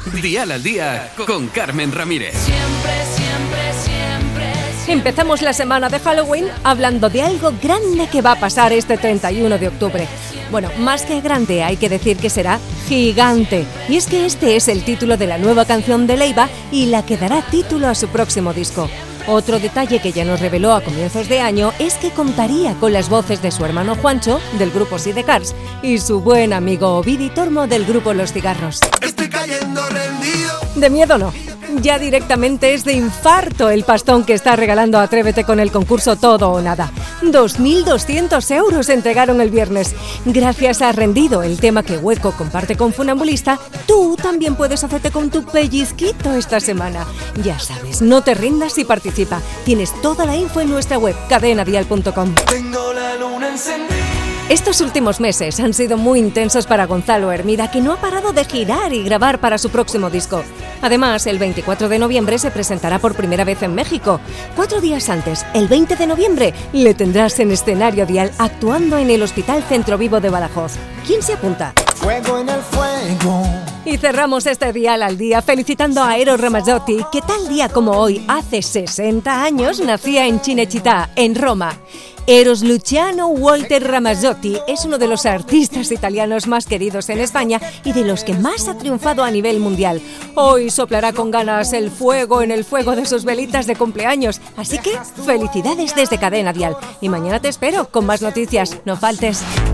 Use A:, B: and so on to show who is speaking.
A: Dial al Día con Carmen Ramírez.
B: Empezamos la semana de Halloween hablando de algo grande que va a pasar este 31 de octubre. Bueno, más que grande, hay que decir que será gigante. Y es que este es el título de la nueva canción de Leiva y la que dará título a su próximo disco. Otro detalle que ya nos reveló a comienzos de año es que contaría con las voces de su hermano Juancho, del grupo Sidecars, y su buen amigo Ovidi Tormo, del grupo Los Cigarros.
C: Estoy cayendo rendido.
B: De miedo no. Ya directamente es de infarto el pastón que está regalando Atrévete con el concurso Todo o Nada. 2.200 euros entregaron el viernes. Gracias a Rendido, el tema que Hueco comparte con Funambulista, tú también puedes hacerte con tu pellizquito esta semana. Ya sabes, no te rindas y participa. Tienes toda la info en nuestra web, cadenadial.com.
C: Tengo la luna encendida.
B: Estos últimos meses han sido muy intensos para Gonzalo Hermida, que no ha parado de girar y grabar para su próximo disco. Además, el 24 de noviembre se presentará por primera vez en México. 4 días antes, el 20 de noviembre, le tendrás en escenario Dial actuando en el Hospital Centro Vivo de Badajoz. ¿Quién se apunta?
C: Fuego en el fuego.
B: Y cerramos este Dial al Día felicitando a Eros Ramazzotti, que tal día como hoy, hace 60 años, nacía en Cinecittà, en Roma. Eros Luciano Walter Ramazzotti es uno de los artistas italianos más queridos en España y de los que más ha triunfado a nivel mundial. Hoy soplará con ganas el fuego en el fuego de sus velitas de cumpleaños. Así que, felicidades desde Cadena Dial. Y mañana te espero con más noticias. No faltes.